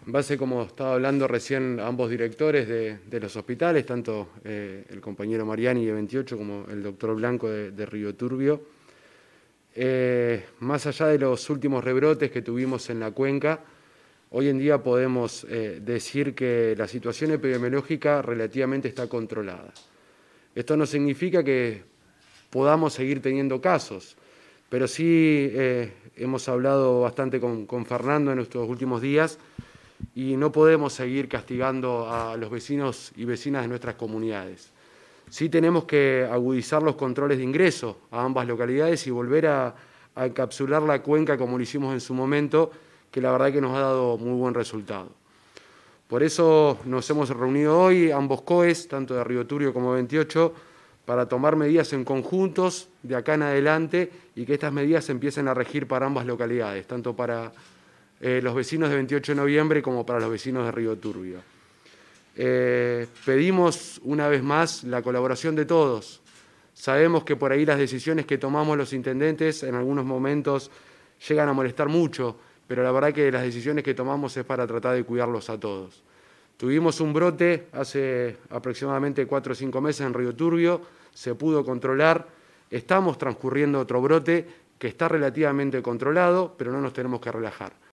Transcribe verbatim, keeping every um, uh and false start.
en base, como estaba hablando recién ambos directores de, de los hospitales, tanto eh, el compañero Mariani de veintiocho como el doctor Blanco de, de Río Turbio, eh, más allá de los últimos rebrotes que tuvimos en la cuenca, hoy en día podemos eh, decir que la situación epidemiológica relativamente está controlada. Esto no significa que podamos seguir teniendo casos, pero sí eh, hemos hablado bastante con, con Fernando en estos últimos días y no podemos seguir castigando a los vecinos y vecinas de nuestras comunidades. Sí tenemos que agudizar los controles de ingreso a ambas localidades y volver a, a encapsular la cuenca como lo hicimos en su momento, que la verdad que nos ha dado muy buen resultado. Por eso nos hemos reunido hoy, ambos C O Es, tanto de Río Turbio como veintiocho, para tomar medidas en conjuntos de acá en adelante y que estas medidas empiecen a regir para ambas localidades, tanto para eh, los vecinos de veintiocho de noviembre como para los vecinos de Río Turbio. Eh, pedimos una vez más la colaboración de todos. Sabemos que por ahí las decisiones que tomamos los intendentes en algunos momentos llegan a molestar mucho, pero la verdad que las decisiones que tomamos es para tratar de cuidarlos a todos. Tuvimos un brote hace aproximadamente cuatro o cinco meses en Río Turbio, se pudo controlar, estamos transcurriendo otro brote que está relativamente controlado, pero no nos tenemos que relajar.